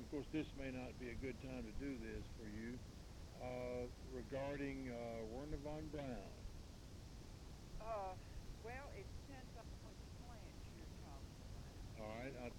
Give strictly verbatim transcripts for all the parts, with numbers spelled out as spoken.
of course, this may not be a good time to do this for you. Uh, regarding uh, Werner von Braun. Uh, well, it depends on which plant you're talking about. All right. I,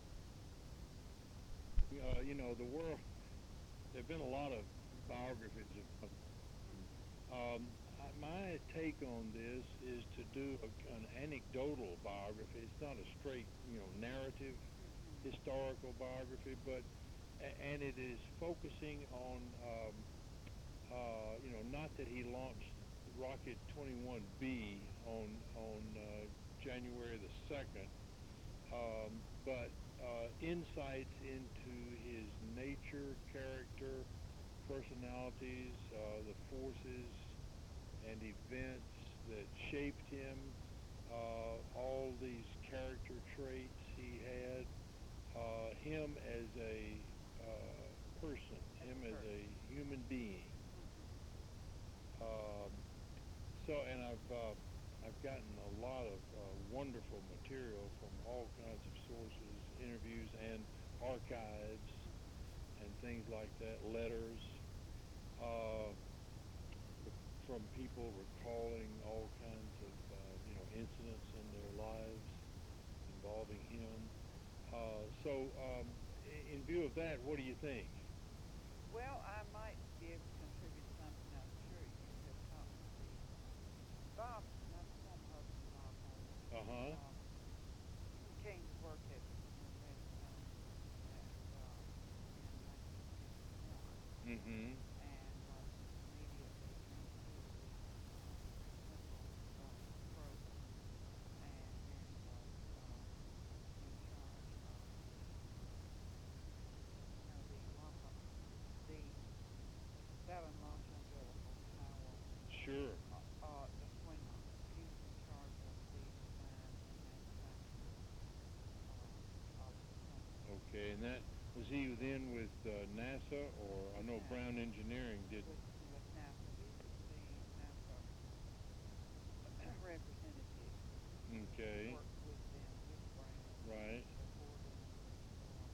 uh, you know, the world. There've been a lot of biographies of. Mm-hmm. Um, I, my take on this is to do a, an anecdotal biography. It's not a straight, you know, narrative Mm-hmm. historical biography, but and it is focusing on, um, uh, you know, not that he launched Rocket twenty-one B on on uh, January the second, um, but uh, insights into his nature, character, personalities, uh, the forces and events that shaped him, uh, all these character traits he had, uh, him as a uh, person, As him a as person. a human being. Mm-hmm. Um, so, and I've uh, I've gotten a lot of uh, wonderful material from all kinds of sources, interviews and archives Mm-hmm. and things like that, letters uh, from people recalling all kinds of uh, you know incidents in their lives involving him. Uh, so, um, in view of that, what do you think? Well, I might be able to contribute something. I'm sure you have talked to um, Bob, my former husband, Bob Holt. Uh huh. Um, he came to work at in Redstone at uh, in nineteen fifty-one Mm-hmm. and was immediately transferred uh, to the Central Development Program and then was uh, in charge of the you know the long the Fallon Launch Umbilical Tower, Sure. uh, uh, the swing arm. He was in charge of the design and manufacture uh, of the swing arm Okay, and that was he for then with uh, NASA, or I with know Brown NASA. Engineering didn't. With with NASA, he was the NASA representative who Okay. worked with them, with Brown, Right. and before then with um,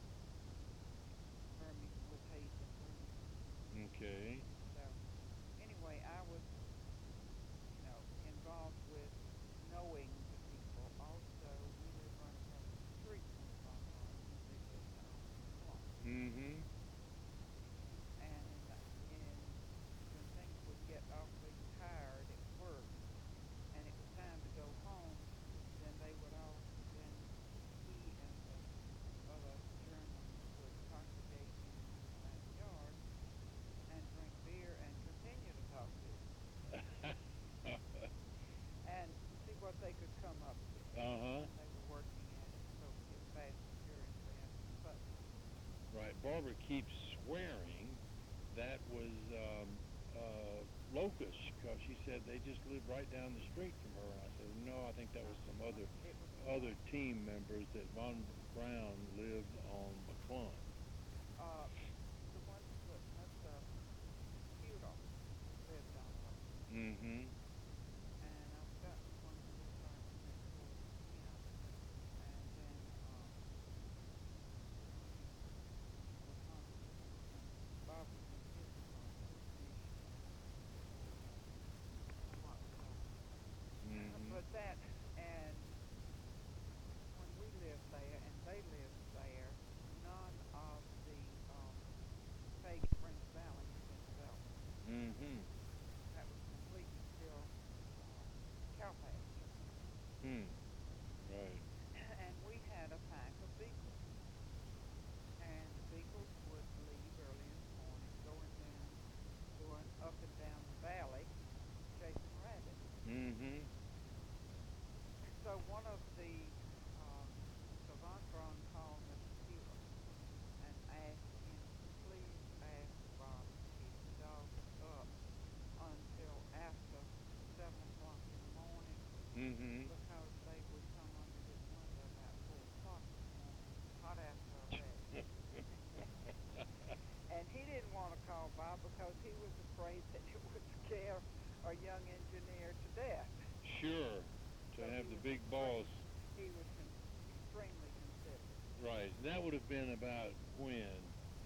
Hermes, with Hayes and Hermes. Okay. So anyway, I was you know involved with knowing the people. Also, we lived right across the street from the Von Brauns, and they lived on McClung. Mm-hmm. And in the in when things would get awfully tired at work and it was time to go home, then they would all then he and the other Germans would congregate in the backyard and drink beer and continue to talk business and see what they could come up with. Uh-huh. And they were working at Associate Fast and Furious way up in Putney. Right. Barbara keeps swearing that was um, uh, Locust because she said they just lived right down the street from her. And I said, no, I think that No, was some one other it was other McClung. team members that Von Braun lived on McClung. Uh, the ones that Mister Pewter lived on Locust. Mm-hmm. And I've got one who lived right next door to him. And then um, when LaTonya when Bob was in his apartment, he had a hot stove. Mm-hmm. But that and when we lived there and they lived there, none of the um, Pague Springs Valley had been developed. Mm-hmm. That was completely still uh, cow pasture. Hmm. Right. And we had a pack of beagles. And the beagles would leave early in the morning, going down, going up and down the valley, chasing rabbits. Mm-hmm. So one of the, um, so Von Braun called Mister Pewter and asked him to please ask Bob to keep the dogs up until after seven o'clock in the morning Mm-hmm. because they would come under his window about four o'clock in the morning, hot after a rabbit. And he didn't want to call Bob because he was afraid that it would scare a young engineer to death. Sure. To So have he the was big boss. extreme. He was con- extremely considerate. Right. That would have been about when?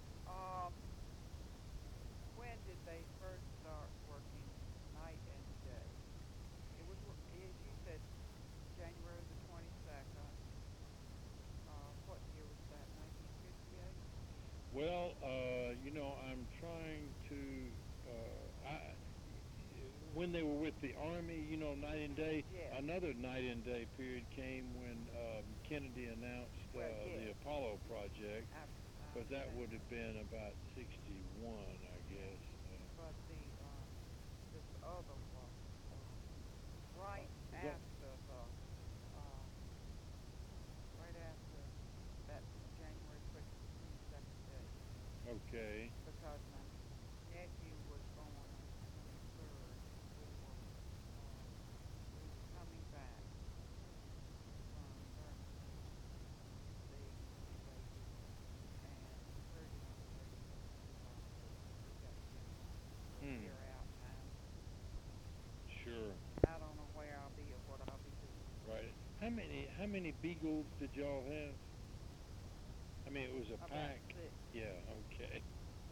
Um, when did they first start working night and day? It was, wor- as you said, January the twenty-second. Uh, what year was that? nineteen fifty-eight? Well, uh, you know, I'm trying to. Uh, I, when they were with the Army, you know, night and day. Yes. Another night and day period came when um, Kennedy announced uh, Well, the yes. Apollo project, I, I but that understand would have that. been about sixty-one, I Yeah. guess. Uh, But the um, this other was uh, right the, after the um, right after that January twenty-second day, okay. because my nephew was born on the twenty-third, and we were um, we were coming back from Birmingham to see my baby, and her young lady uh, said we got to get home. So Hmm. we're out now. Sure. I don't know where I'll be or what I'll be doing. Right. How many how many beagles did y'all have? I mean, it was a About pack. six. Yeah. Okay.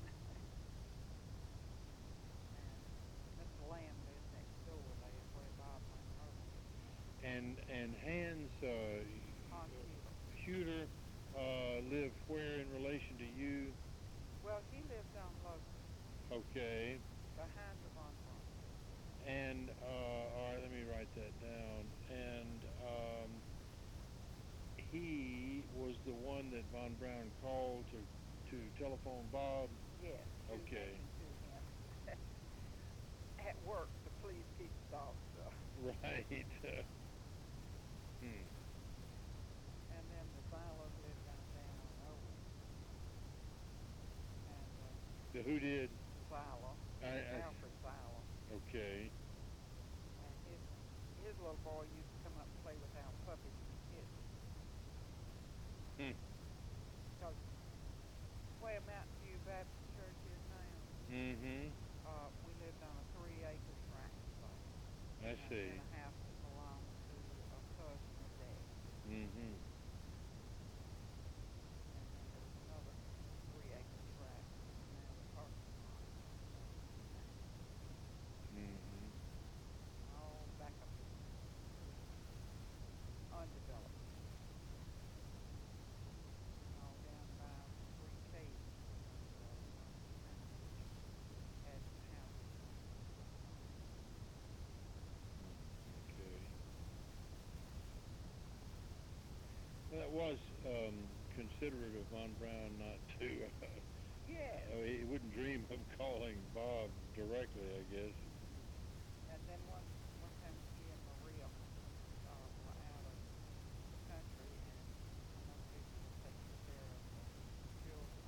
And Mister Lamb lives next door there where Bob and my mother live now. And and Hans uh, Hans Hewler. Huter uh, lived where in relation to you? Well, he lives on Locust, Okay. behind the Von Braun building. And uh, all right, let me write that down. And um, he was the one that Von Braun called to to telephone Bob. Yes, to Okay. mention to him at work to please keep the dogs up. Right. hmm. And then the Silos live down down on Owen. And uh, The who did? Silo, I, I Alfred Silo, okay. and his his little boy used to come up and play with our puppies and kittens. Hmm. Because where Mountain View Baptist Church is now, Mm-hmm. uh, we lived on a three-acre tract site I in a, see. in a house that belonged to a cousin of Dad's. Mm-hmm. And then there was another three-acre tract that's now the parking lot of the town. Mm-hmm. All back up in there. Undeveloped. And all down by the three K's was undeveloped on the town, which had houses on it at one time. Okay. Well, that was um, considerate of Von Braun not to. Yes. Uh, he wouldn't dream of calling Bob directly, I guess. And then one one time he and Maria uh, were out of the country, and my mother was taking care of the children.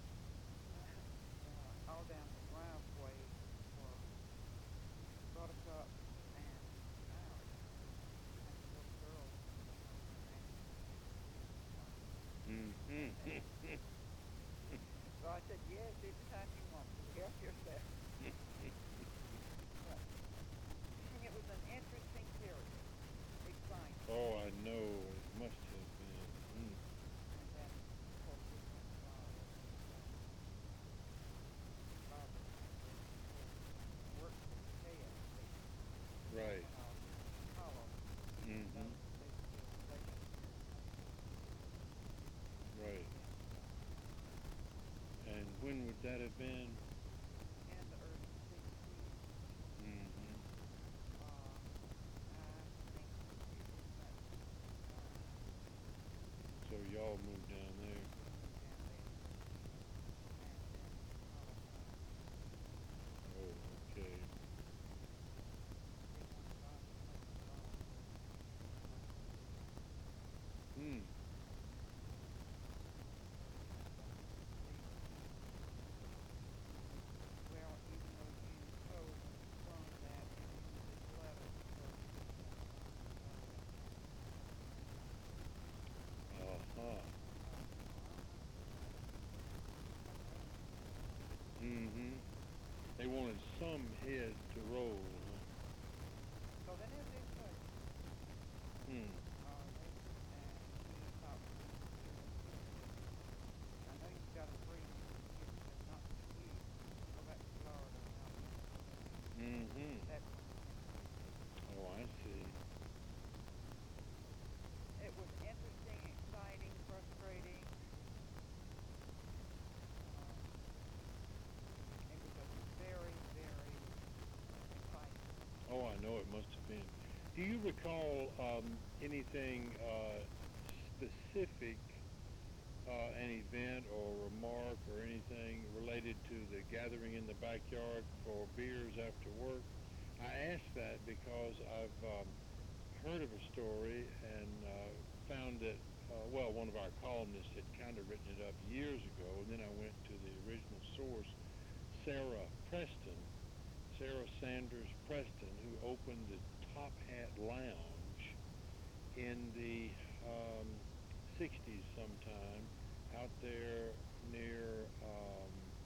uh, all down the driveway were Buttercup and Mary, and the little girl came over and asked me if she could see the pony. Mm-hmm. So I said, yes, anytime you want to, help yourself. But it was an interesting period, exciting. Oh, I know. It must have been. Mm. And then, of course, we went uh, with uh, Barbara Campbell, of course, worked for K F C Right. when I was in Apollo, even Mm-hmm. though they were still stationed here in Mobile. Right. And And when would that have been? uh, in the early sixties, Mm-hmm. uh, I think it was about sixty-five. So y'all moved down there. We moved down there, and then Apollo fired me. Oh, okay. They wanted Bob to take the dog with him, and I said no. Hmm. So the well, even though you told my son that in this letter, but he won't want the dog anymore. Uh-huh. Uh, well, I said, well, I know. Mm-hmm. They wanted some head to roll. Huh? So then it did question. Hmm. Uh, they, and he talked to Mister Stewart, and he said, I know you've got a breeding certificate know it must have been. Do you recall um, anything uh, specific, uh, an event or remark or anything related to the gathering in the backyard for beers after work? I asked that because I've um, heard of a story and uh, found that, uh, well, one of our columnists had kind of written it up years ago, and then I went to the original source, Sarah Preston, Sarah Sanders Preston, who opened the Top Hat Lounge in the um, sixties sometime out there near um,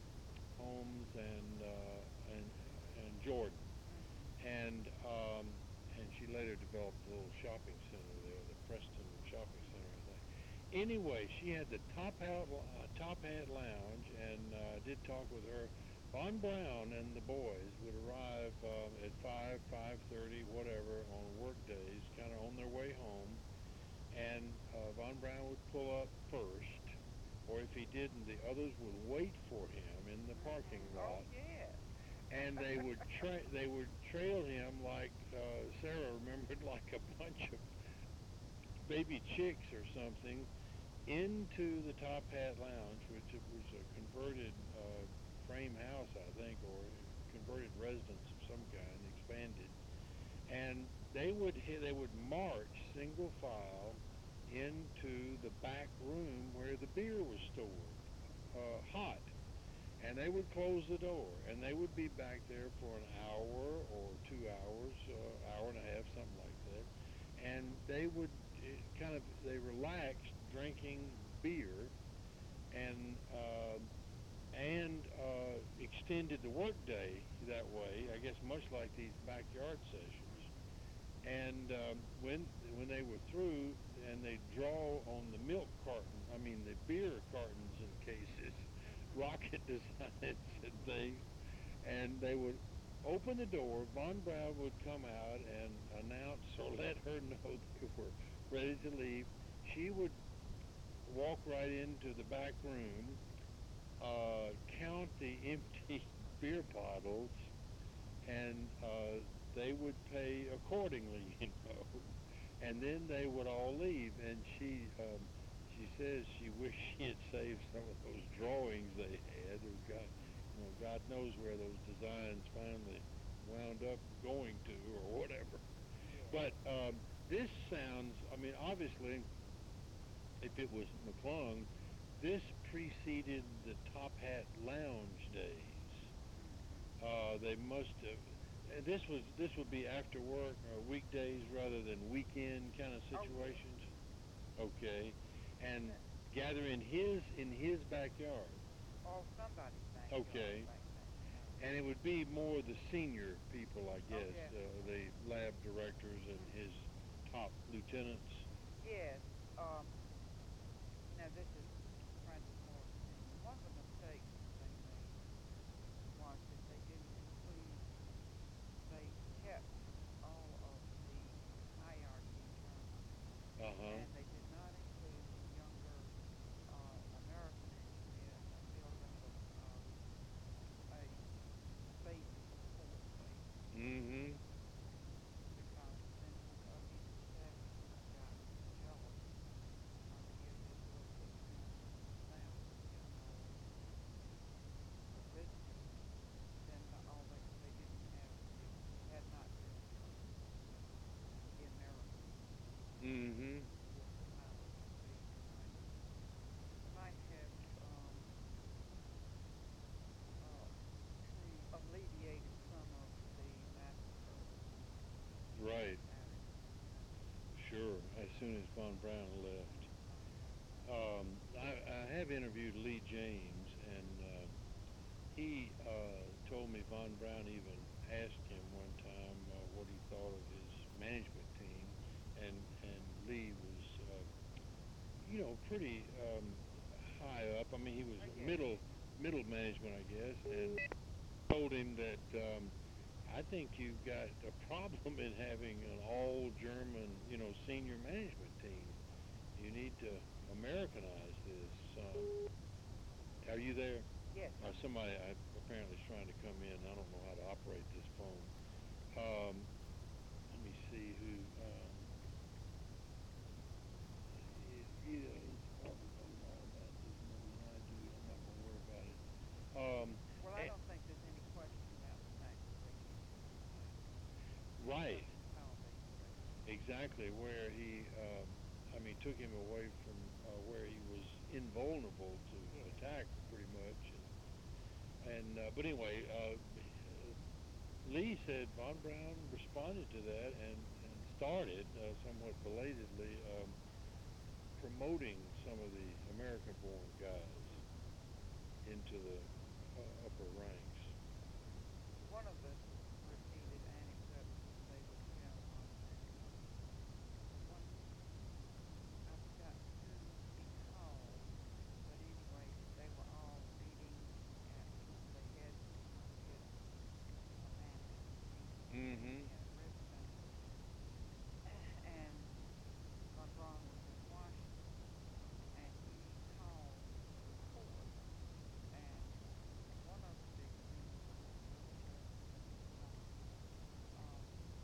Holmes and, uh, and, and Jordan. Mhm. And um, and she later developed a little shopping center there, the Preston Shopping Center, I think. Anyway, she had the Top Hat uh, Top Hat Lounge, and uh, I did talk with her. Von Braun and the boys would arrive um, at five, five thirty, whatever, on work days, kind of on their way home, and uh, Von Braun would pull up first, or if he didn't, the others would wait for him in the parking Mhm. Oh lot, yes. and they would tra- they would trail him like uh, Sarah remembered, like a bunch of baby chicks or something, into the Top Hat Lounge, which it was a converted uh, frame house, I think, or converted residence of some kind, expanded. And they would hit, they would march single file into the back room where the beer was stored, uh, hot, and they would close the door, and they would be back there for an hour or two hours, uh, hour and a half, something like that. And they would eh, kind of they relaxed drinking beer and uh, and uh, extended the workday that way. I guess much like these backyard sessions. Mhm. And um, when when they were through, and they draw on the milk carton, I mean the beer cartons and cases, Mhm. rocket designs and Mhm. things, and they would open the door. Von Braun would come out and announce or let her know they were ready to leave. She would walk right into the back room, uh, count the empty beer bottles, and uh, they would pay accordingly, you know. And then they would all leave, and she um, she says she wished she had saved some of those drawings they had. Or God, you know, God knows where those designs finally wound up going to, or whatever. Yes. But um, this sounds, I mean, obviously, if it was McClung, this preceded the Top Hat Lounge days. Mhm. Uh, they must have. And this was this would be after work or weekdays rather than weekend kind of Oh yes. situations. Okay, and That, gather in his in his backyard. or somebody's backyard Okay, back then, you know. and it would be more the senior people, I Oh guess, uh, definitely. the lab directors and his Mhm. top lieutenants. Yes. Um. Now this is Francis Morris Senior One of the mistakes that they made was that they didn't include. They kept all of the hierarchy internal, Uh huh. and they did not include the younger uh, American engineer in building the uh, a space support base Mm-hmm. because then when Ugly DeShasky got jealous, uh, he had his little lieutenant Sam, you know, originally, then the, all they they didn't have the had not been included the Americans Mm-hmm. with the powers that be. They might they might have um, uh, pre alleviated some of the massacre Right. shenanigans, you know. Sure. As soon as Von Braun left. Uh-huh. Um, I, I have interviewed Lee James, and uh, he uh, told me Von Braun even asked him one time uh, what he thought of his management team, and and Lee was, uh, you know, pretty um, high up. I mean, he was Oh yes. middle middle management, I guess, and told him that um, I think you've got a problem in having an all German, you know, senior management team. You need to Americanize this. Um, are you there? Yes, Uh, I'm here. somebody I, apparently is trying to come in. I don't know how to operate this phone. Um, see who. Um, he, he knows probably knows all about this more than I do. I'm not gonna worry about it. Um, Well, I eh, don't think there's any question about the fact that they used him as a right, consolidate race. exactly. Where he, um, I mean, took him away from uh, where he was invulnerable to Yeah. attack, pretty much. And, and uh, but anyway, uh, Lee said Von Braun responded to that and, and started, uh, somewhat belatedly, um, promoting some of the American-born guys into the uh, upper ranks. One of the repeated anecdotes that they would tell was that uh, one, I forgot who he called, but anyway, they were all meeting at, they had, they had a mansion meeting Mm-hmm. in a restaurant, and Von Braun was in Washington, and he called the report, and one of the big things was Mister Um,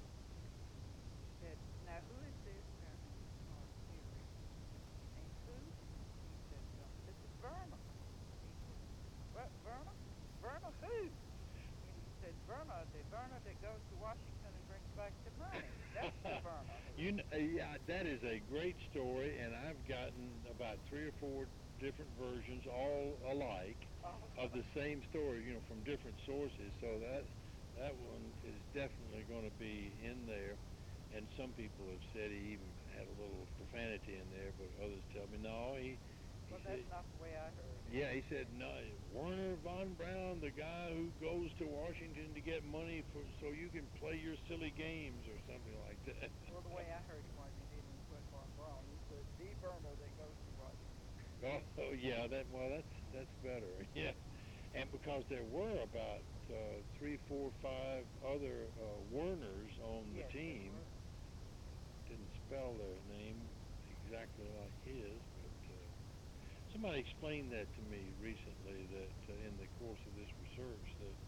said, now who is this? Apparently he was calling Fury. And who? He said, uh, this is Verna. He said, what, Verna? Verna who? And he said, Verna, the Verna that goes to Washington and brings back the money. That's the Verna who. You know, yeah, that is a great story, and I've gotten about three or four different versions, all alike, Oh, of the same story, you know, from different sources. So that that one is definitely going to be in there. And some people have said he even had a little profanity in there, but others tell me no. He he well, said, that's not the way I heard it. yeah, he said no. Werner von Braun, the guy who goes to Washington to get money for so you can play your silly games or something like that. Well, the way I heard it was he didn't even put Von Braun. He put the Verna that goes to Washington. Oh, oh yeah, that well, that's that's better. Yeah, and because there were about uh, three, four, five other uh, Werners on the Yes, there team. were. Didn't spell their name exactly like his, but uh, somebody explained that to me recently. That uh, in the course of this research, that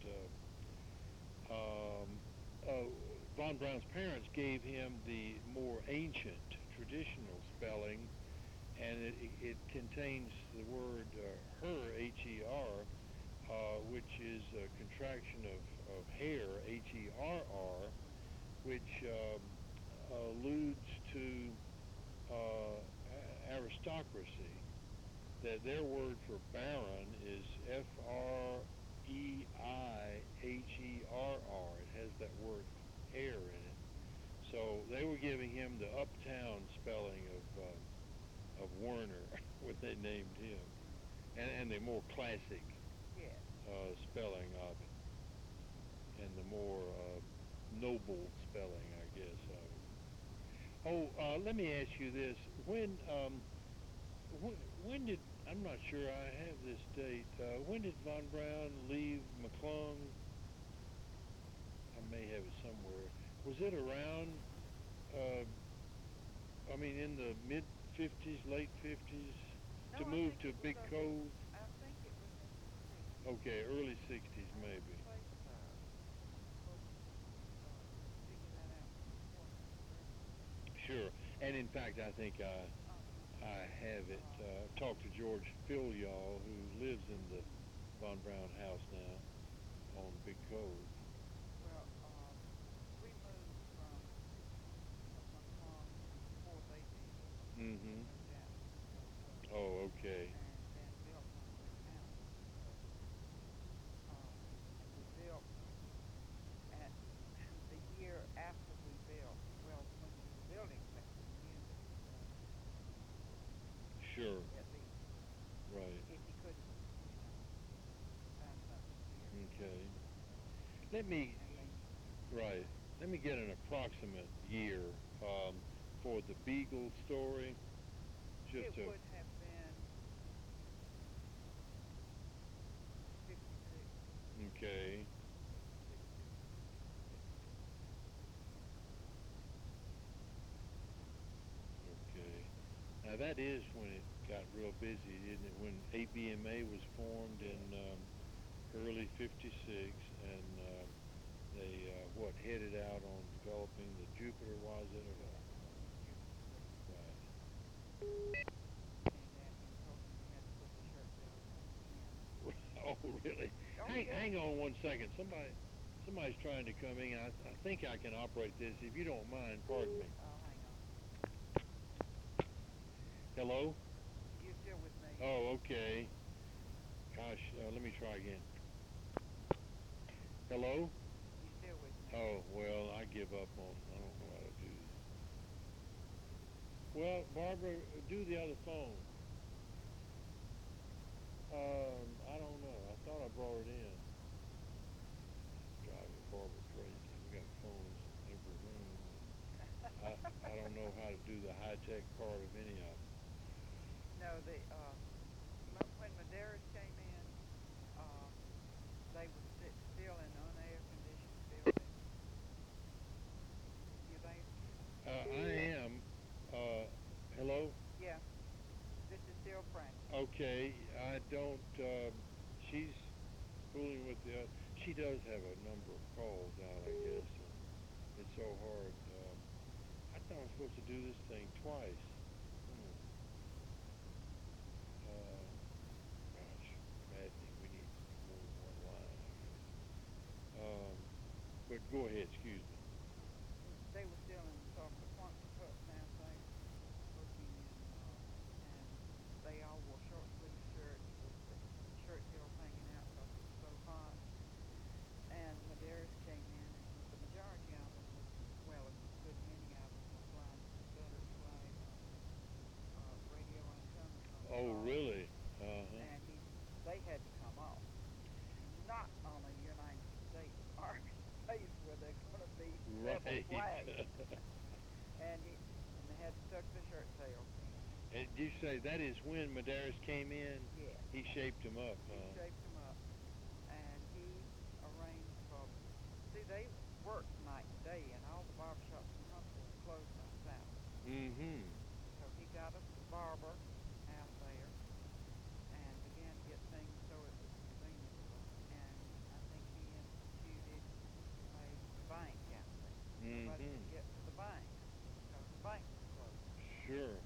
uh, um, uh, von Braun's parents gave him the more ancient, traditional spelling, and it, it, it contains the word uh, her, H E R, uh, which is a contraction of, of hair, H E R R, which um, alludes to uh, aristocracy. That their word for baron is F R E I H E R R. It has that word hair in it. So they were giving him the uptown spelling of uh, of Werner when they named him, and, and the more classic Yes. uh, spelling of it, and the more uh, noble spelling, I guess, of it. Oh, uh, let me ask you this: when um, when, when did I'm not sure I have this date. Uh, when did von Braun leave McClung? I may have it somewhere. Was it around? Uh, I mean, in the mid fifties, late fifties, No, to I move think to it was Big up in, Cove? I think it was in the sixties. Okay, early sixties I would maybe. say so. I'm supposed to uh, figure that out before my birthday. Sure. And in fact, I think I Uh-huh. I have it. Uh, Uh, I've talked to George Filial, who lives in the von Braun house now on Big Cove. well, um, we moved from McClung before they did. We Mm-hmm. moved out to Big Cove. Oh, okay. And then built one of them houses. But um, we built at the year after we built, well, when we were building that, we knew that uh, Sure. at least Right. if he couldn't, you know, find something here, Okay. he Let would, me, and they, right. Let me get an approximate year um, for the Beagle story. Just it to, would have been fifty-six, okay. fifty-six, fifty-six, Okay. Now that is when it got real busy, isn't it? When A B M A was formed in um, early fifty-six, and uh, they uh, what headed out on developing the Jupiter, was it? Or, Yeah, Jupiter League. right. And that and told him he had to put the shirt tail in. Oh, really? Oh, Hang, yeah. hang on one second. Somebody, somebody's trying to come in. I, I think I can operate this. If you don't mind, pardon me. Oh, hang on. Hello? You still with me? Oh, okay. Gosh, uh, let me try again. Hello? You still with me? Oh, well, I give up on. I don't know how to do this. Well, Barbara, do the other phone. Um, I don't know. I thought I brought it in. Driving Barbara crazy. We got phones in every room. I I don't know how to do the high tech part of any of them. No, the uh, m- when Medeiros came in, uh, they were sti- still in unair conditioned building. You there? Uh, I am. Uh, hello. Yeah. This is still Francis. Okay. I don't. Um, she's fooling with the. Uh, she does have a number of calls out, I guess. And it's so hard. Um, I thought I was supposed to do this thing twice. Hmm. Uh, gosh, maddening. We need more than one line, I guess. Um, but go ahead. Excuse me. They were still in sort of the Quonset mass there, working in, uh, and they all wore short sleeve shirts with the shirt tails hanging out because it was so hot. And Medeiros came in, and the majority of them was, well, a good many of them were flying Confederate flag uh, uh, radio antennas on the Oh, car, really? Uh huh. and he, they had to come off. Not on a United States Army base where they're going to be rebel Right. flags. and he and they had to tuck the shirt tails in. And you say that is when Medeiros came in? Yeah. He shaped them up, He huh? shaped them up, and he arranged for. See, they worked night and day, and all the barber shops in Huntsville were closed on Saturday. Mm-hmm. So he got us a barber out there, and began to get things so it was convenient for them. And I think he instituted a bank out there. Nobody Mm-hmm. could get to the bank because the bank was closed. Sure.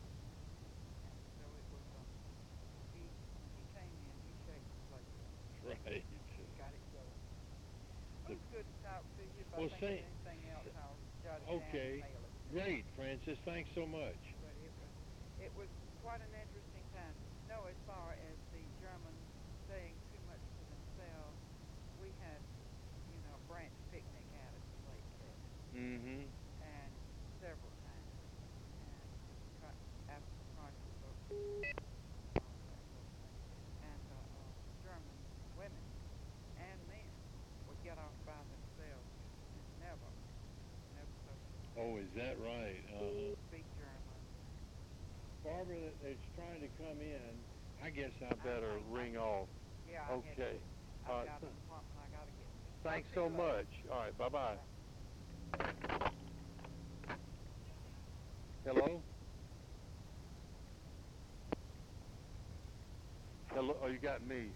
And so it was, uh, he, when he came in, he shaped the place up. Right. Got it going. The, Well, it's good to talk to you. If well, I think say, of anything else, say, I'll jot it down okay. and mail it to you. Great, Francis. Thanks so much. But it was, it was quite an interesting time. No, as far as the Germans staying too much to themselves, we had, you know, a branch picnic out at the lake there, Mm-hmm. and several times. And Ca- after the Chrysler boat, all that sort of thing. And the uh, German women and men would get off by themselves and never, never socialize. Oh, is that right? Uh-huh. Speak German. Barbara, that that's trying to come in. I guess I I, better I, I, ring off. yeah, I Okay. had to. All I've right. got an appointment I got to get to. Thanks Talk to so you later. much. All right. Bye-bye. Bye. Hello? Hello? Oh, you got me.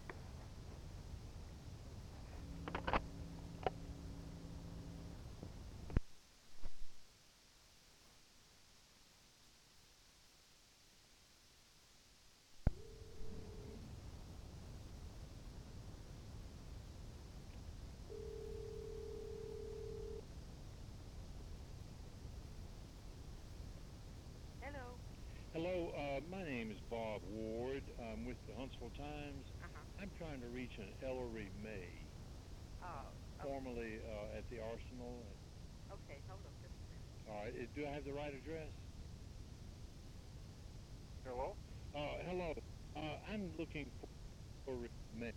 Hello. Hello, uh, my name is Bob Ward. I'm with the Huntsville Times. Uh-huh. I'm trying to reach an Ellery May, Oh, okay. formerly uh, at the Arsenal. Okay, hold on just a minute. All right, uh, do I have the right address? Hello? Uh, hello, uh, I'm looking for May.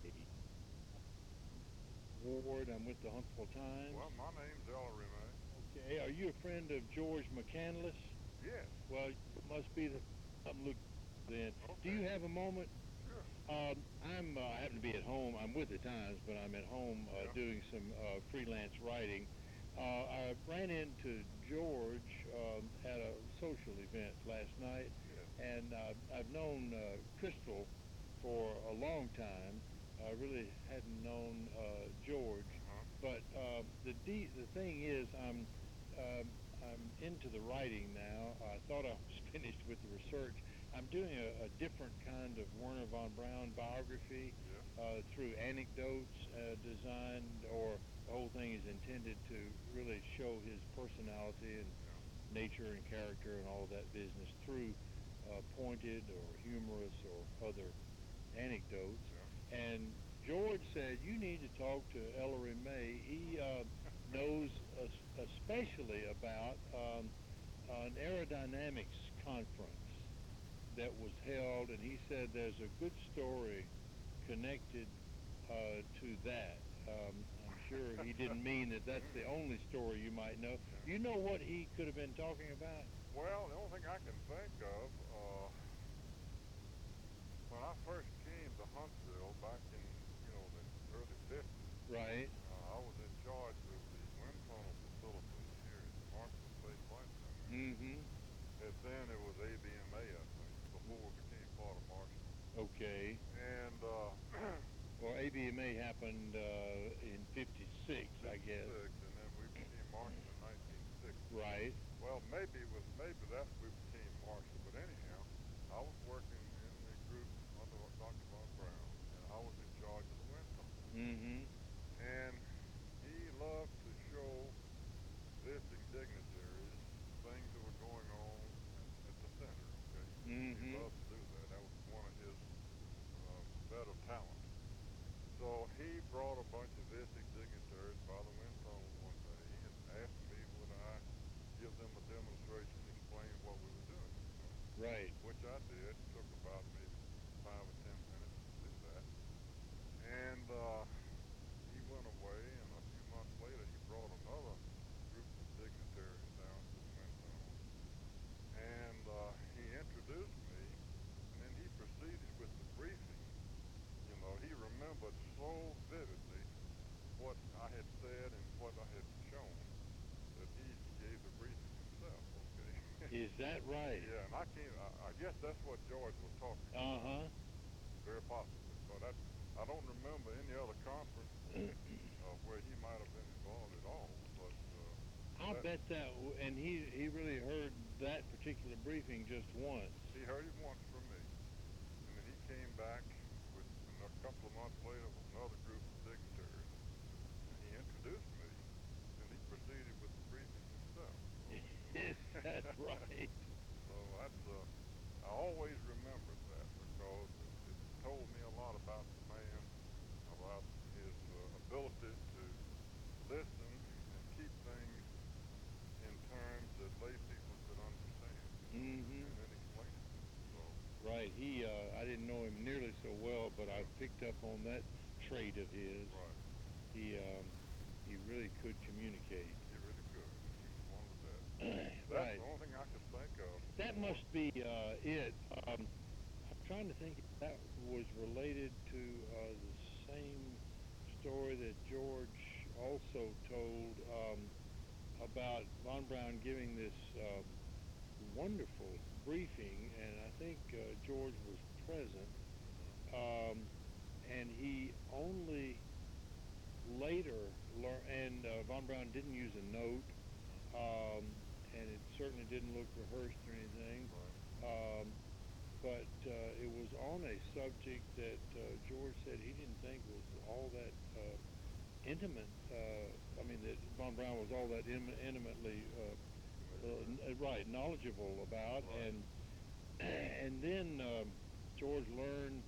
Ward, I'm with the Huntsville Times. Well, my name's Ellery May. Okay, are you a friend of George McCandless? Yes. Well, it must be the I'm looking then. Do you Okay. have a moment? Sure. Um, I'm uh, I happen to be at home. I'm with the Times, but I'm at home uh, Yeah. doing some uh, freelance writing. Uh, I ran into George um, at a social event last night, Yes. and uh, I've known uh, Crystal for a long time. I really hadn't known uh, George, Uh-huh. but uh, the de- the thing is, I'm um, I'm into the writing now. I thought I was finished with the research. I'm doing a, a different kind of Werner von Braun biography Yeah. uh, through anecdotes uh, designed, or the whole thing is intended to really show his personality and Yeah. nature and character and all of that business through uh, pointed or humorous or other anecdotes. Yeah. And George said, you need to talk to Ellery May. He uh, knows es- especially about um, an aerodynamics conference that was held, and he said there's a good story connected uh, to that. Um, I'm sure he didn't mean that that's the only story you might know. Yeah. You know what he could have been talking about? Well, the only thing I can think of, uh, when I first came to Huntsville back in, you know, the early fifties, Right. uh, I was in charge of the wind tunnel facilities here at Marshall Space Flight Center. Mm-hmm. And then it was A B M A, I think, before it became part of Marshall. Okay. And, uh, Well, A B M A happened uh, in fifty-six, I guess. fifty-six, and then we became Marshall in nineteen sixty. Right. Well, maybe it was, maybe that's we became Marshall, but anyhow, I was working in the group under Doctor Von Braun, and I was in charge of the wind tunnel. Mm-hmm. And he loved to show visiting dignitaries things that were going on at the center, okay? Mm-hmm. He loved to do that. That was one of his uh, better talents. So he brought a bunch of visiting dignitaries by the wind tunnel one day and asked me would I give them a demonstration, explain what we were doing, you know? Right. Which I did. It took about maybe five or ten minutes to do that. And uh, he went away, and a few months later he brought another group of dignitaries down to the wind tunnel. And uh, he introduced me, and then he proceeded with the briefing. You know, he remembered so vividly what I had said and what I had shown that he gave the briefing himself, okay? Is that right? Yeah, and I can't, I, I guess that's what George was talking about. Uh-huh. Very possibly, but I, I don't remember any other conference uh, where he might have been involved at all, but uh, I'll that, bet that, w- and he, he really heard that particular briefing just once. he heard it once from me, and then he came back with, and a couple of months later with another group of dignitaries, and he introduced me, and he proceeded with the briefing himself. Is that right? So that's, uh, I always remembered that because it, it told me a lot about the man, about his uh, ability to listen and keep things in terms that lay people could understand, you know, Mm-hmm. and then explain it to them. So, Right. He, uh, I didn't know him nearly so well, but I picked up on that trait of his. right, He, um, he really could communicate. he really could. He was one of the best. That's Right. the only thing I could think of. That you know. must be uh, it. Um, I'm trying to think if that was related to uh, the same story that George also told um, about Von Braun giving this um, wonderful briefing, and I think uh, George was present, um, and he only later learned, and uh, Von Braun didn't use a note, um, and it certainly didn't look rehearsed or anything. Right. Um, but uh, it was on a subject that uh, George said he didn't think was all that uh, intimate. Uh, I mean, that Von Braun was all that Im- intimately uh, uh, n- right knowledgeable about, Right. and and then um, George learned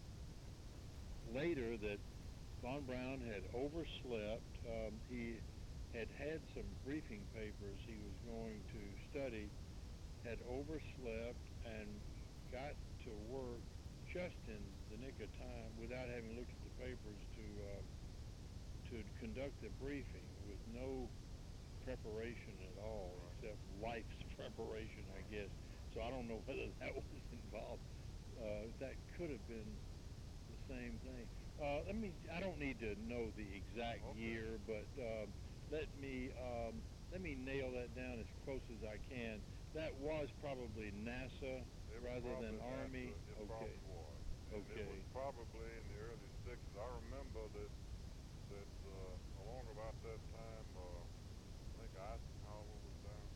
later that Von Braun had overslept. Um, he had had some briefing papers he was going to study, had overslept, and got to work just in the nick of time without having looked at the papers to uh, to conduct the briefing with no preparation at all, Right. except life's preparation, I guess. So I don't know whether that was involved. Uh, that could have been the same thing. Uh, let me. I don't need to know the exact Okay. year, but um, let me um, let me nail that down as close as I can. That was probably NASA It was rather than probably Army. NASA. It Okay. probably was. And Okay. it was probably in the early sixties. I remember that that uh, along about that time, uh, I think Eisenhower was down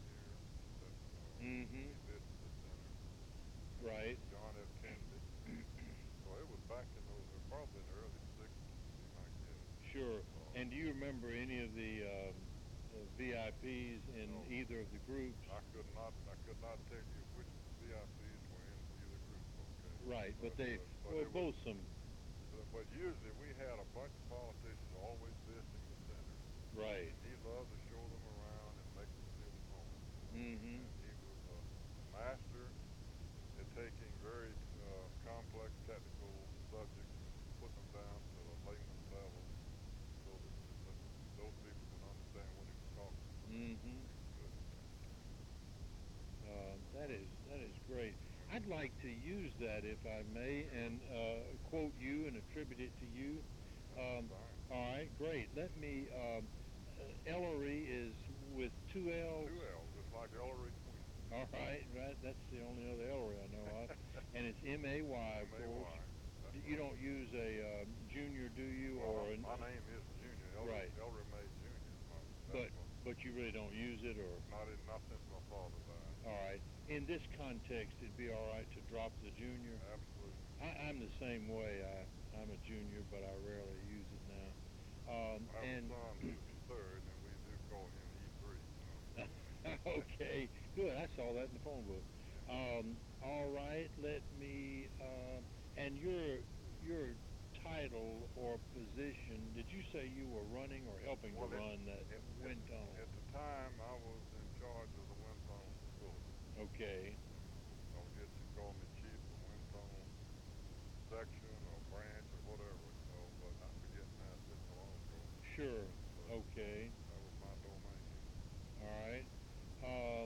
Mm-hmm. He visited the center. Right. John F. Kennedy. So it was back in those, uh, probably in the early sixties, seem like it. Sure. Uh, And do you remember any of the um, uh, V I Ps in No. either of the groups? I could not, I could not tell you which V I Ps were in either group, okay? Right, but they uh, but well it both was, some. uh, but usually we had a bunch of politicians always visiting the center. Right. And he loved to show them around and make them feel at home. Mm-hmm. And he was a, a master at taking very uh, complex technical subjects and putting them down to a layman's level so that, that those people could understand what he was talking about. Mm-hmm. He was good at that. Uh, that is that is great. I'd like to use that if I may, and uh, quote you and attribute it to you. Um, Fine. all right, great. Let me. Um, uh, Ellery is with two L's. Two L's, just like Ellery Queen. All right, right. That's the only other Ellery I know of, and it's M A Y, of M A Y. course. That's You right. don't use a um, junior, do you? Well, or an, my name is Junior. Ellery, Right. Ellery May Junior is my, that's but my, but you really don't use it, or not, in, not since my father died. all right. In this context, it'd be all right to drop the junior. Absolutely. I, I'm the same way. I, I'm a junior, but I rarely use it now. Um, I have and a son who's the third, and we do call him E three. You know? okay, good. I saw that in the phone book. Um, all right. Let me. Uh, and your your title or position? Did you say you were running or helping Well, to it- run that At, wind at, tunnel? at the time, I was in charge of the wind tunnel facility. Okay. So I guess you call me chief of wind tunnel section or branch or whatever. So, but I forget now. It's been so long ago. Sure. But Okay. that was my domain. All right. Um,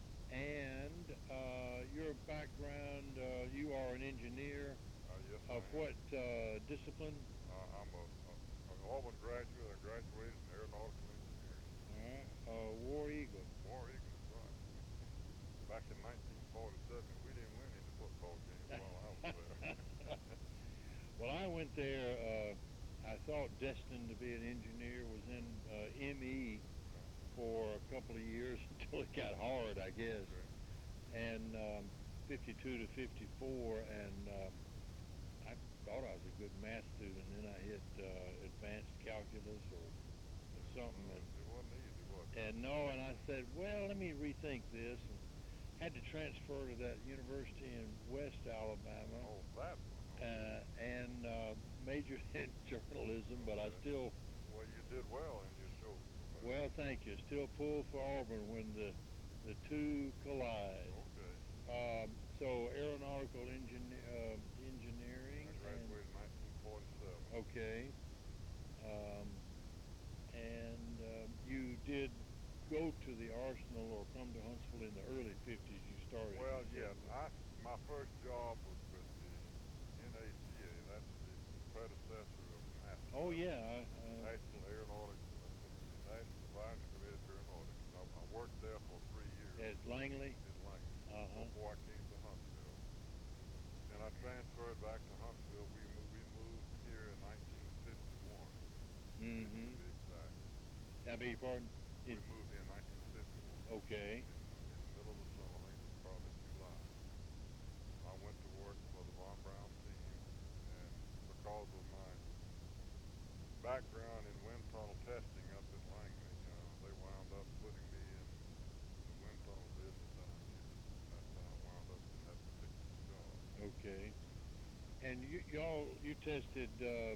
and uh, your background, uh, you are an engineer Uh, yes, of I am. what uh, discipline? Uh, I'm a, a, an Auburn graduate. I graduated in aeronautical engineering. All right. Uh, War Eagle. War Eagle, that's right. Back in nineteen forty-seven, we didn't win any football games while I was there. Well, I went there. Uh, I thought destined to be an engineer. Was in uh, M E for a couple of years until it got hard, I guess. Okay. And um, fifty-two to fifty-four, and um, I thought I was a good math student. Then I hit uh, advanced calculus or, or something, Uh, and, it wasn't easy, was it? and no. And I said, well, let me rethink this, and had to transfer to that university in West Alabama. Oh, that one. Okay. Uh, and uh, majored in journalism, but I Okay. still, Well, you did well in your show. Uh, well, thank you, still pull for Auburn when the the two collide. Okay. Um, so aeronautical engineer, uh, engineering. I graduated in nineteen forty-seven. And, okay. Um, and um, you did go to the Arsenal or come to Huntsville in the early fifties. You started. Well, you yeah, said. I, my first job was with the N A C A. That's the predecessor of NASA. Oh yeah. I, uh, National Aeronautics, uh, the National Advisory Committee for Aeronautics. I, I worked there for three years. at Langley. In Langley. Uh-huh. Before I came to Huntsville. Then I transferred back to Huntsville. We moved, we moved here in nineteen fifty-one. Mm-hmm. To be exact. I beg your pardon? We It- moved in nineteen fifty-one. Okay. In, in the middle of the summer, I think it was probably July. I went to work for the Von Braun team, and because of my background in wind tunnel testing up in Langley, uh, they wound up putting me in the wind tunnel business down here. That's how I wound up in that particular job. Okay. And you, y'all, you tested um,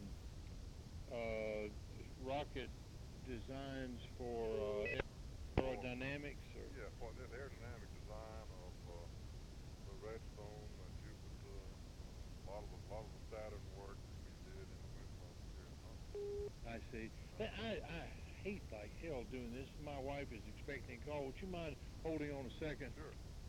uh, rocket designs for uh, aerodynamics, or Yeah, for the aerodynamic design of uh, the Redstone, uh, Jupiter, uh, a lot of the, lot of the Saturn work that we did in the wind tunnels here in Huntsville. I see. But I, I hate like hell doing this. My wife is expecting a call. Would you mind holding on a second? Sure.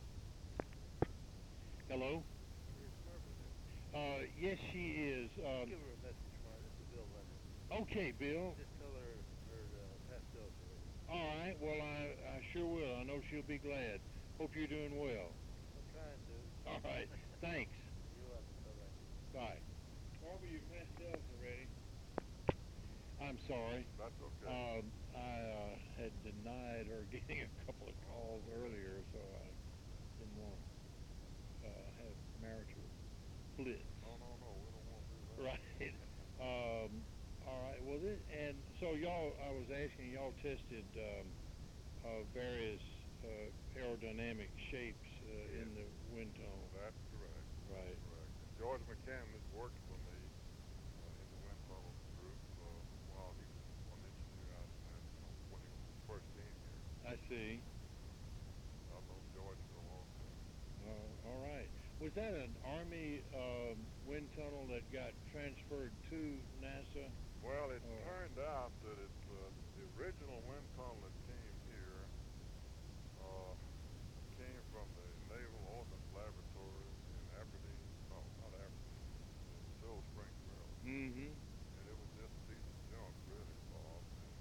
Hello. Uh, yes, she is. Um, Give her a message, Mark. This is Bill Leonard. okay, Bill. Just tell her her uh, pastel short. All right. Well, I, I sure will. I know she'll be glad. Hope you're doing well. I'm trying to. All right. Thanks. You're welcome. Bye-bye. Bye. Barbara, your pastels are ready. I'm sorry. That's okay. Um, I uh, had denied her getting a couple of calls earlier, so I didn't want to uh, have marital blitz. No, no, no, we don't want to do that. Right. Um, all right. Well, this, and so y'all, I was asking, y'all tested um, uh, various uh, aerodynamic shapes uh, in Yes. the wind tunnel. That's correct. Right. Correct. And George McCandless worked for me uh, in the wind tunnel group uh, while he was an engineer out in that, you know, when he first came here. I see. I've known George for a long time. Uh, all right. Was that an Army um, wind tunnel that got transferred to NASA? Well, it Oh. turned out that it, uh, the original wind tunnel that came here uh, came from the Naval Ordnance Laboratory in Aberdeen, no, not Aberdeen, in Silver Spring, Maryland. Mm-hmm. And it was just a piece of junk, really, Bob. And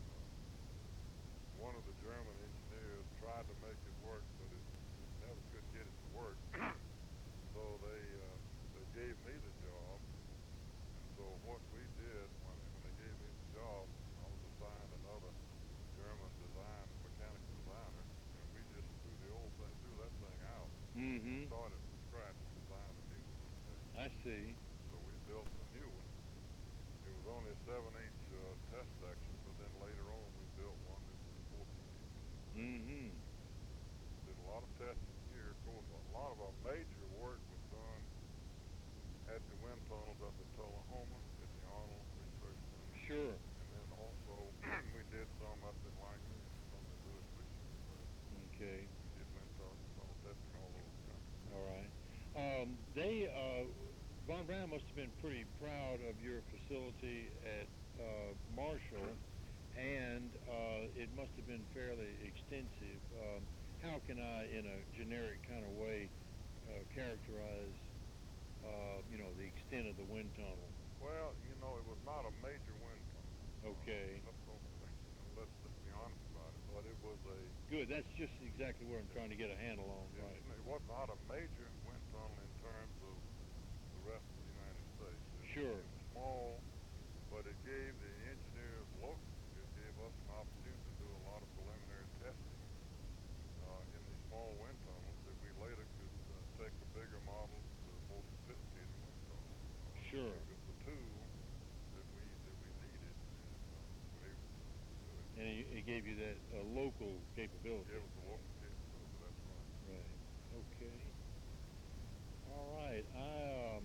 uh, one of the German engineers tried to make it work, but it, it never could get it to work. So they uh, they gave me the job. And so what we did when when they gave me the job, I was assigned another German design mechanical designer, and we just threw the old thing, threw that thing out, Mm-hmm. started from scratch and designed a new one. I see. So we built a new one. It was only a seven-inch uh, test section, but then later on we built one that was fourteen inches. Mm-hmm. Did a lot of testing here. Of course, a lot of our major work was done at the wind tunnels up at Tullahoma, at the Arnold Research Center. Sure. And then also we did some up at Langley and some at Lewis Research University. Okay. We did wind tunnel, tunnel testing all over the country. All right. Um, they, uh, Von Braun must have been pretty proud of your facility at uh, Marshall, and uh, it must have been fairly extensive. Um, how can I, in a generic kind of way, uh, characterize, uh, you know, the extent of the wind tunnel? Well, you know, it was not a major wind tunnel. Okay. Uh, let's, don't, you know, let's just be honest about it. But it was a Good. That's just exactly what I'm trying to get a handle on. It, Right. it was not a major wind tunnel in terms of the rest of the United States. It, Sure. It was small, but it gave the engineers locally, it gave us an opportunity to do a lot of preliminary testing uh, in these small wind tunnels that we later could uh, take the bigger models to more sophisticated wind tunnels. Uh, Sure. It was the tool that we that we needed, and uh, we were able to, to do it. And it, it gave you that uh, local capability. It was the local capability, that's right. Right. Okay. All right. I um.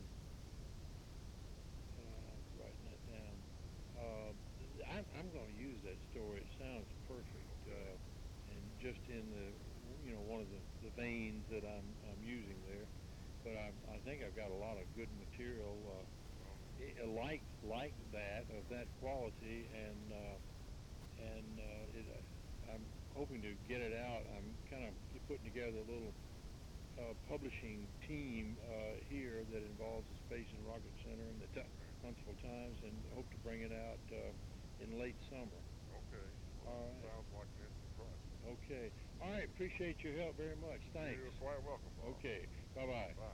Uh, writing that down. Uh, I'm I'm going to use that story. It sounds perfect, uh, and just in the you know one of the, the veins that I'm I'm using there. But I I think I've got a lot of good material uh, i- like like that of that quality, and uh, and uh, it, I'm hoping to get it out. I'm kind of putting together a little uh, publishing team uh, here that involves the Space and Rocket Center and the T- Huntsville Times, and hope to bring it out uh, in late summer. Okay. All Well, right. sounds like an interesting project. Okay. All right. Appreciate your help very much. Thanks. You're quite welcome, Bob. Okay. Bye-bye. Bye.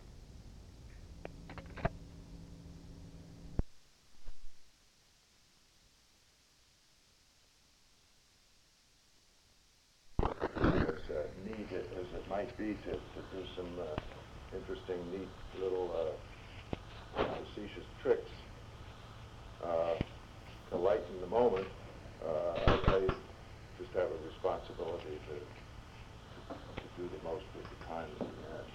as uh, neat as it might be to, to do some uh, interesting, neat little uh, facetious tricks uh, to lighten the moment, uh, I, I just have a responsibility to, to do the most with the time that we have.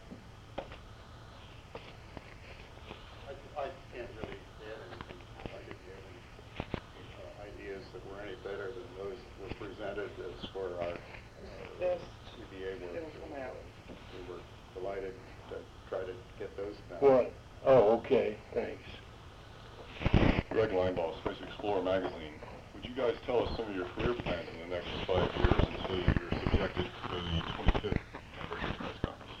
I, I can't really add anything. I didn't have any uh, ideas that were any better than those that were presented as for our uh, C B A work. Uh, we were delighted to try to get those done. What? Oh, okay. Thanks. Greg Linebaugh, Space Explorer magazine. Would you guys tell us some of your career plans in the next five years until you're subjected to the twenty-fifth anniversary press conference?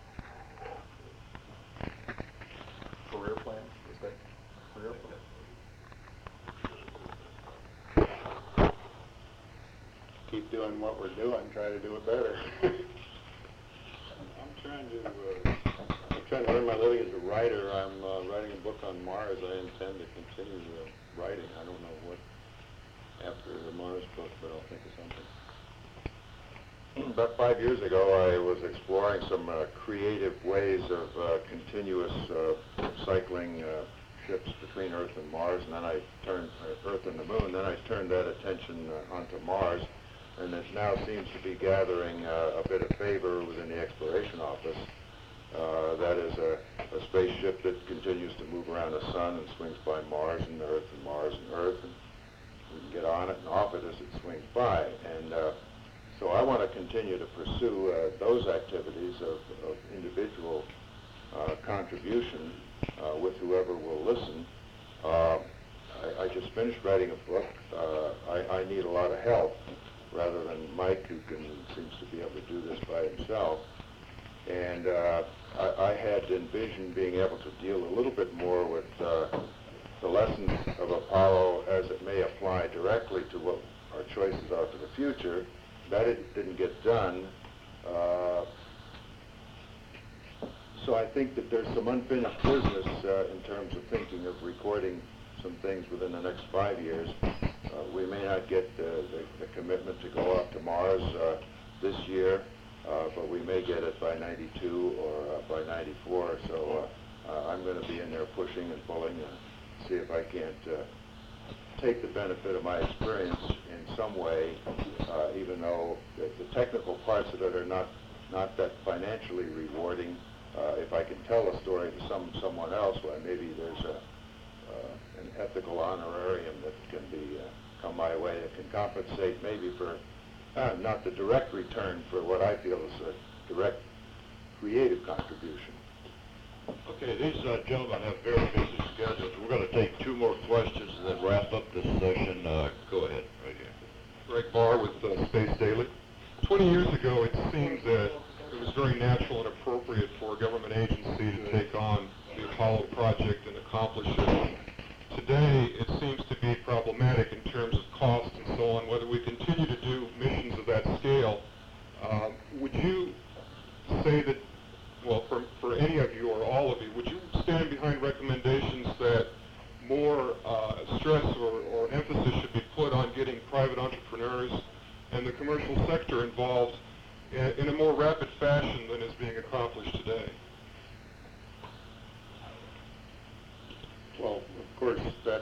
Career plan? Is that career plan? Keep doing what we're doing, try to do it better. I'm trying to, uh, I'm trying to earn my living as a writer. I'm uh, writing a book on Mars. I intend to continue uh, writing. I don't know what after the Mars book, but I'll think of something. about five years ago, I was exploring some uh, creative ways of uh, continuous uh, cycling uh, ships between Earth and Mars, and then I turned uh, Earth and the Moon. Then I turned that attention uh, onto Mars, and it now seems to be gathering uh, a bit of favor within the Exploration Office. Uh, that is a, a spaceship that continues to move around the Sun and swings by Mars and Earth and Mars and Earth, and we can get on it and off it as it swings by. And uh, so I want to continue to pursue uh, those activities of, of individual uh, contribution uh, with whoever will listen. Uh, I, I just finished writing a book. Uh, I, I need a lot of help rather than Mike, who can, seems to be able to do this by himself. And uh, I, I had envisioned being able to deal a little bit more with uh, the lessons of Apollo as it may apply directly to what our choices are for the future. That it didn't get done. Uh, so I think that there's some unfinished business uh, in terms of thinking of recording some things within the next five years. Uh, we may not get uh, the, the commitment to go up to Mars uh, this year, uh, but we may get it by ninety-two or uh, by ninety-four. So uh, uh, I'm going to be in there pushing and pulling and see if I can't uh, take the benefit of my experience in some way, uh, even though the, the technical parts of it are not not that financially rewarding. Uh, if I can tell a story to some someone else, well, maybe there's a uh, an ethical honorarium that can be uh, come my way that can compensate maybe for uh, not the direct return for what I feel is a direct creative contribution. Okay, these uh, gentlemen have very busy schedules. We're going to take two more questions and then wrap up this session. Uh, go ahead, right here. Greg Barr with uh, Space Daily. Twenty years ago, it seemed that it was very natural and appropriate for a government agency to take on the Apollo project and accomplish it. Today, it seems to be problematic in terms of cost and so on, whether we continue to do missions of that scale. Uh, would you say that, well, for, for any of you or all of you, would you stand behind recommendations that more uh, stress or, or emphasis should be put on getting private entrepreneurs and the commercial sector involved in, in a more rapid fashion than is being accomplished today? Well, of course, that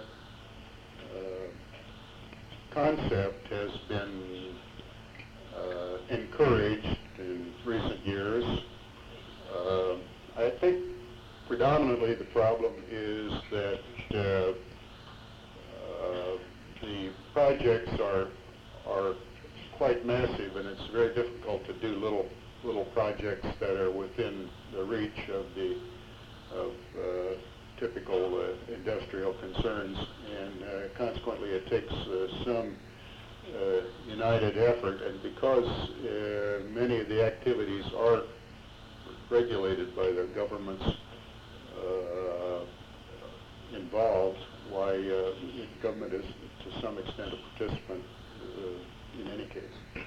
uh, concept has been uh, encouraged in recent years. Uh, I think predominantly the problem is that uh, uh, the projects are are quite massive, and it's very difficult to do little little projects that are within the reach of the of uh, typical uh, industrial concerns, and uh, consequently it takes uh, some uh, united effort. And because uh, many of the activities are regulated by the governments uh, involved, why uh, the government is to some extent a participant uh, in any case.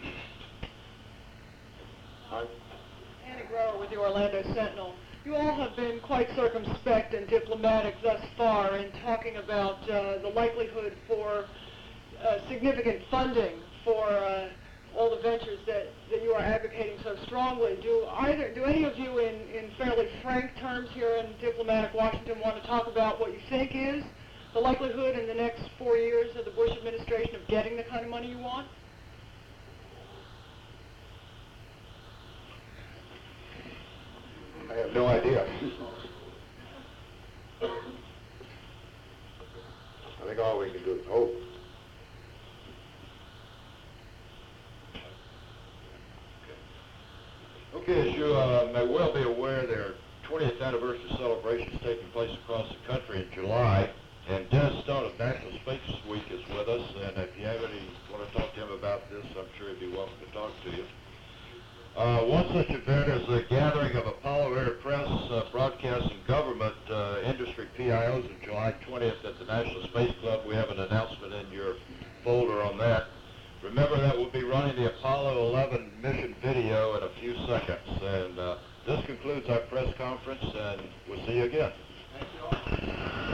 Hi. Annie Grower with the Orlando Sentinel. You all have been quite circumspect and diplomatic thus far in talking about uh, the likelihood for uh, significant funding for uh, all the ventures that, that you are advocating so strongly. Do either do any of you in, in fairly frank terms here in diplomatic Washington want to talk about what you think is the likelihood in the next four years of the Bush administration of getting the kind of money you want? I have no idea. I think all we can do is hope. Okay, as you uh, may well be aware, there are twentieth anniversary celebrations taking place across the country in July, and Dennis Stone of National Space Week is with us, and if you have any, want to talk to him about this, I'm sure he'd be welcome to talk to you. Uh, one such event is the gathering of Apollo Air Press, uh, Broadcast and Government uh, Industry P I Os on July twentieth at the National Space Club. We have an announcement in your folder on that. Remember that we'll be running the Apollo eleven mission video in a few seconds. And uh, this concludes our press conference, and we'll see you again. Thank you all.